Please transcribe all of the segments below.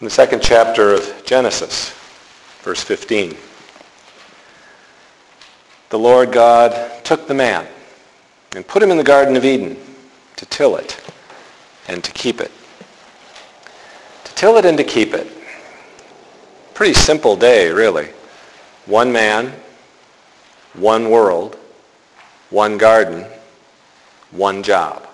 In the second chapter of Genesis, verse 15, the Lord God took the man and put him in the Garden of Eden to till it and to keep it. To till it and to keep it. Pretty simple day, really. One man, one world, one garden, one job.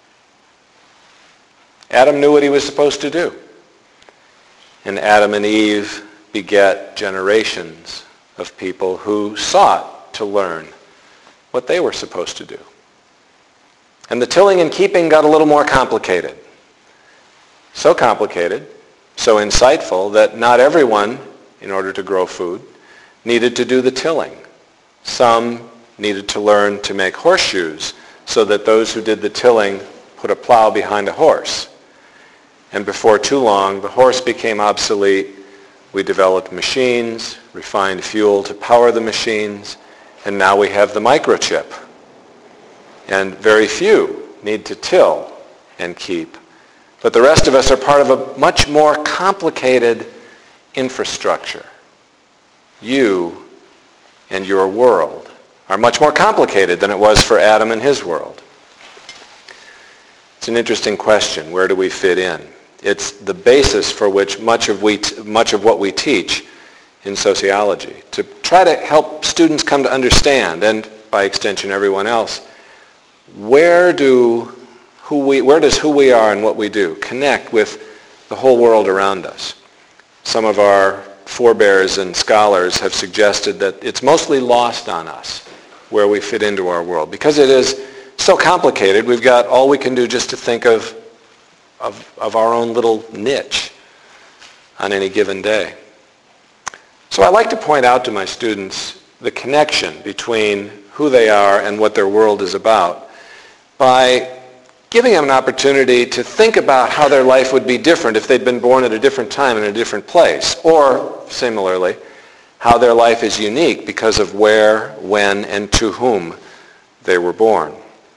Adam knew what he was supposed to do. And Adam and Eve beget generations of people who sought to learn what they were supposed to do. And the tilling and keeping got a little more complicated. So complicated, so insightful, that not everyone, in order to grow food, needed to do the tilling. Some needed to learn to make horseshoes so that those who did the tilling put a plow behind a horse. And before too long, the horse became obsolete. We developed machines, refined fuel to power the machines, and now we have the microchip. And very few need to till and keep. But the rest of us are part of a much more complicated infrastructure. You and your world are much more complicated than it was for Adam and his world. It's an interesting question. Where do we fit in? It's the basis for which much of what we teach in sociology, to try to help students come to understand, and by extension everyone else, where does who we are and what we do connect with the whole world around us. Some of our forebears and scholars have suggested that it's mostly lost on us where we fit into our world. Because it is so complicated, we've got all we can do just to think of our own little niche on any given day. So I like to point out to my students the connection between who they are and what their world is about by giving them an opportunity to think about how their life would be different if they'd been born at a different time in a different place, or similarly, how their life is unique because of where, when, and to whom they were born.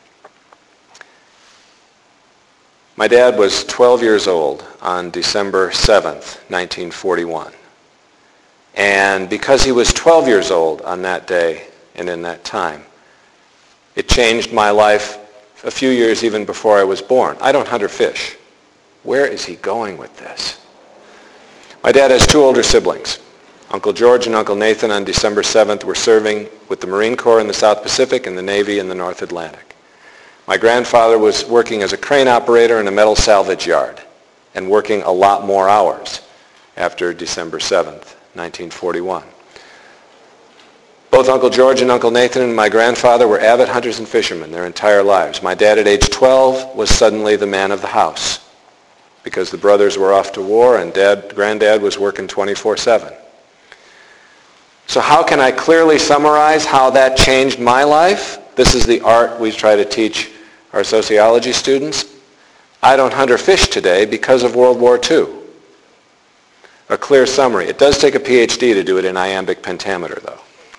My dad was 12 years old on December 7th, 1941. And because he was 12 years old on that day and in that time, it changed my life a few years even before I was born. I don't hunt or fish. Where is he going with this? My dad has two older siblings. Uncle George and Uncle Nathan on December 7th were serving with the Marine Corps in the South Pacific and the Navy in the North Atlantic. My grandfather was working as a crane operator in a metal salvage yard and working a lot more hours after December 7th, 1941. Both Uncle George and Uncle Nathan and my grandfather were avid hunters and fishermen their entire lives. My dad at age 12 was suddenly the man of the house because the brothers were off to war and Granddad was working 24/7. So how can I clearly summarize how that changed my life? This is the art we try to teach our sociology students. I don't hunt or fish today because of World War II. A clear summary. It does take a PhD to do it in iambic pentameter, though.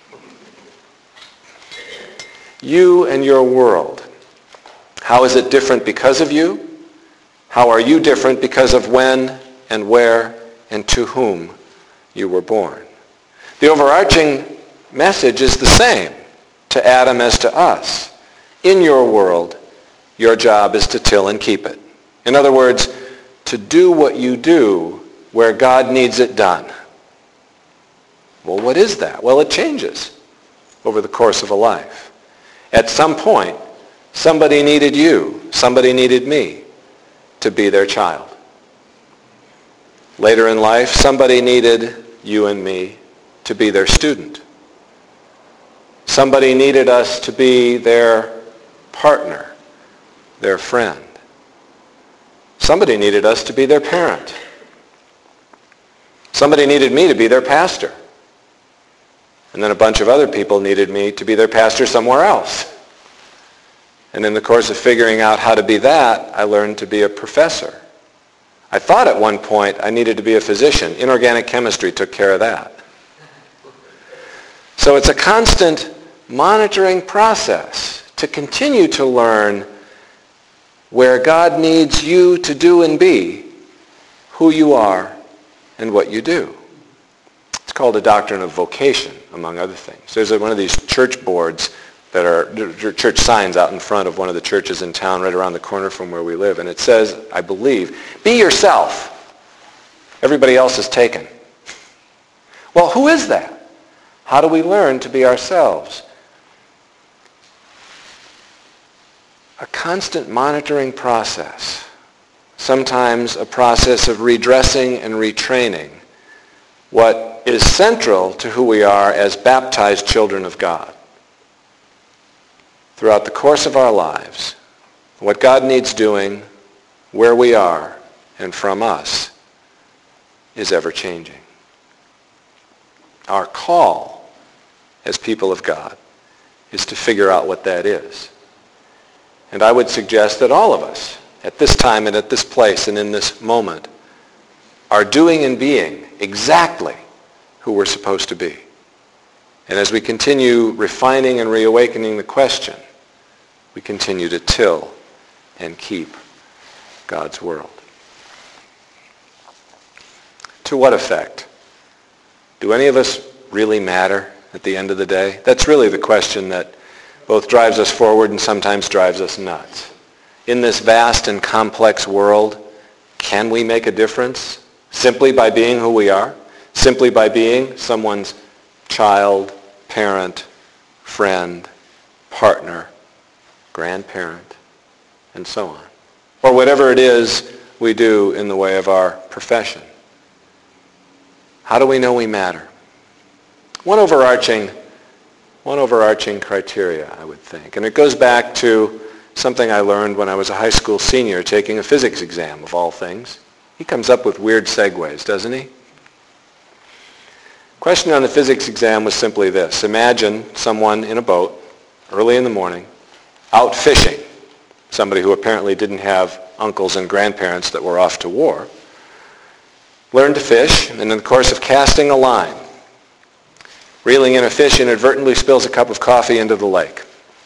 You and your world. How is it different because of you? How are you different because of when and where and to whom you were born? The overarching message is the same to Adam as to us. In your world, your job is to till and keep it. In other words, to do what you do where God needs it done. Well, what is that? Well, it changes over the course of a life. At some point, somebody needed you, somebody needed me to be their child. Later in life, somebody needed you and me to be their student. Somebody needed us to be their partner, their friend. Somebody needed us to be their parent. Somebody needed me to be their pastor. And then a bunch of other people needed me to be their pastor somewhere else. And in the course of figuring out how to be that, I learned to be a professor. I thought at one point I needed to be a physician. Inorganic chemistry took care of that. So it's a constant monitoring process to continue to learn where God needs you to do and be who you are and what you do. It's called a doctrine of vocation, among other things. There's one of these church boards that are church signs out in front of one of the churches in town right around the corner from where we live. And it says, I believe, be yourself. Everybody else is taken. Well, who is that? How do we learn to be ourselves? A constant monitoring process. Sometimes a process of redressing and retraining what is central to who we are as baptized children of God. Throughout the course of our lives, what God needs doing, where we are, and from us is ever changing. Our call as people of God is to figure out what that is. And I would suggest that all of us, at this time and at this place and in this moment, are doing and being exactly who we're supposed to be. And as we continue refining and reawakening the question, we continue to till and keep God's world. To what effect? Do any of us really matter at the end of the day? That's really the question that both drives us forward and sometimes drives us nuts. In this vast and complex world, can we make a difference simply by being who we are? Simply by being someone's child, parent, friend, partner, grandparent, and so on. Or whatever it is we do in the way of our profession. How do we know we matter? One overarching criteria, I would think. And it goes back to something I learned when I was a high school senior taking a physics exam, of all things. He comes up with weird segues, doesn't he? Question on the physics exam was simply this. Imagine someone in a boat, early in the morning, out fishing. Somebody who apparently didn't have uncles and grandparents that were off to war. Learned to fish, and in the course of casting a line, reeling in a fish inadvertently spills a cup of coffee into the lake.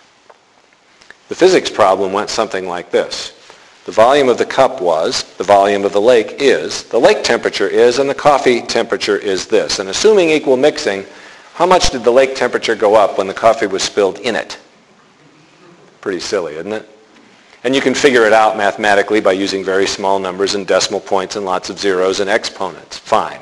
The physics problem went something like this. The volume of the cup was, the volume of the lake is, the lake temperature is, and the coffee temperature is this. And assuming equal mixing, how much did the lake temperature go up when the coffee was spilled in it? Pretty silly, isn't it? And you can figure it out mathematically by using very small numbers and decimal points and lots of zeros and exponents. Fine.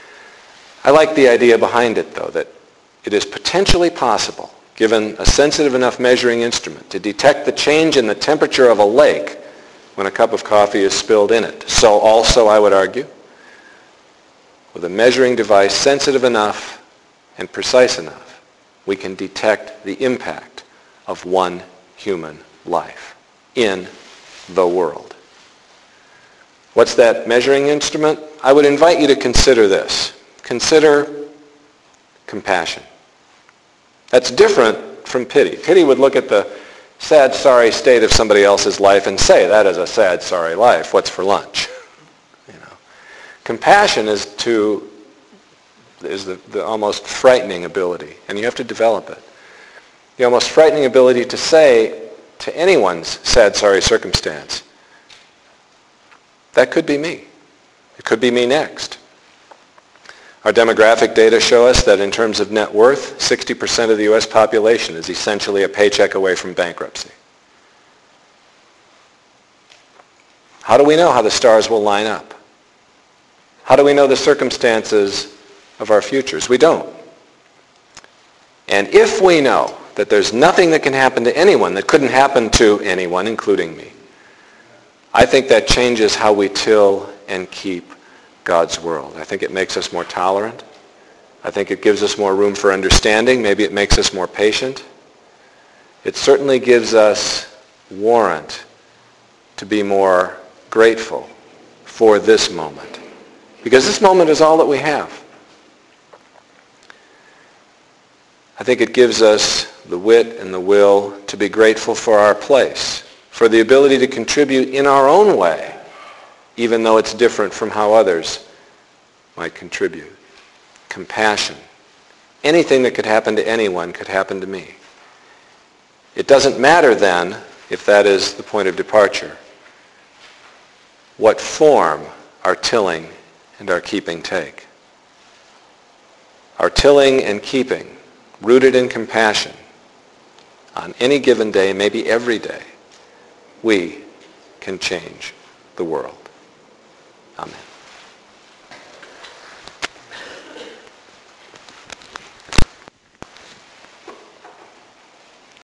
I like the idea behind it, though, that it is potentially possible, given a sensitive enough measuring instrument, to detect the change in the temperature of a lake when a cup of coffee is spilled in it. So also, I would argue, with a measuring device sensitive enough and precise enough, we can detect the impact of one human life in the world. What's that measuring instrument? I would invite you to consider this. Consider compassion. That's different from pity. Pity would look at the sad, sorry state of somebody else's life and say, that is a sad, sorry life. What's for lunch? Compassion is the almost frightening ability, and you have to develop it. The almost frightening ability to say to anyone's sad, sorry circumstance, that could be me. It could be me next. Our demographic data show us that in terms of net worth, 60% of the U.S. population is essentially a paycheck away from bankruptcy. How do we know how the stars will line up? How do we know the circumstances of our futures? We don't. And if we know that there's nothing that can happen to anyone that couldn't happen to anyone, including me, I think that changes how we till and keep God's world. I think it makes us more tolerant. I think it gives us more room for understanding. Maybe it makes us more patient. It certainly gives us warrant to be more grateful for this moment. Because this moment is all that we have. I think it gives us the wit and the will to be grateful for our place, for the ability to contribute in our own way, even though it's different from how others might contribute. Compassion. Anything that could happen to anyone could happen to me. It doesn't matter then, if that is the point of departure, what form our tilling and our keeping take. Our tilling and keeping, rooted in compassion, on any given day, maybe every day, we can change the world. Amen.